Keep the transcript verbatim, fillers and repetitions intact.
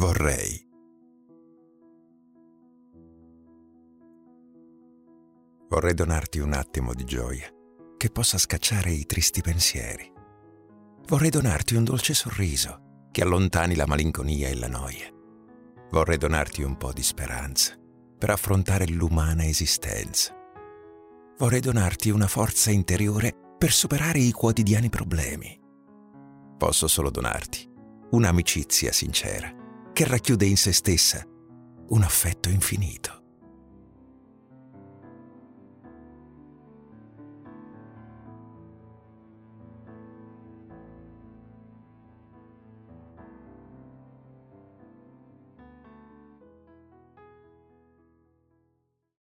vorrei. Vorrei donarti un attimo di gioia che possa scacciare i tristi pensieri. Vorrei donarti un dolce sorriso che allontani la malinconia e la noia. Vorrei donarti un po' di speranza per affrontare l'umana esistenza. Vorrei donarti una forza interiore per superare i quotidiani problemi. Posso solo donarti un'amicizia sincera che racchiude in se stessa un affetto infinito.